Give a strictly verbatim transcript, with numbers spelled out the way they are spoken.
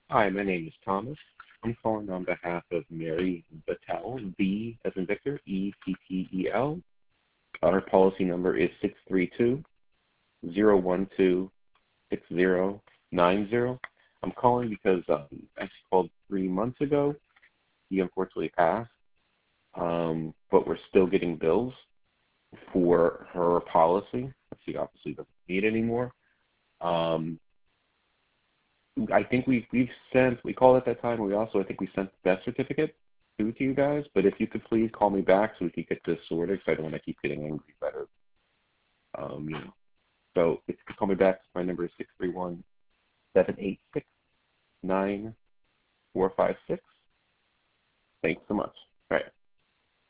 Hi, my name is Thomas. I'm calling on behalf of Mary Battelle, V as in Victor, E T T E L. Our policy number is six three two, zero one two, six zero nine zero. I'm calling because um, I called three months ago. He unfortunately passed, um, but we're still getting bills for her policy. She obviously doesn't need anymore. Um, I think we we've sent we called at that time. We also I think we sent the death certificate to to you guys. But if you could please call me back so we can get this sorted, because I don't want to keep getting angry better. Um, you know. So if you could call me back, my number is six three one, seven eight six, nine four five six. Thanks so much. All right.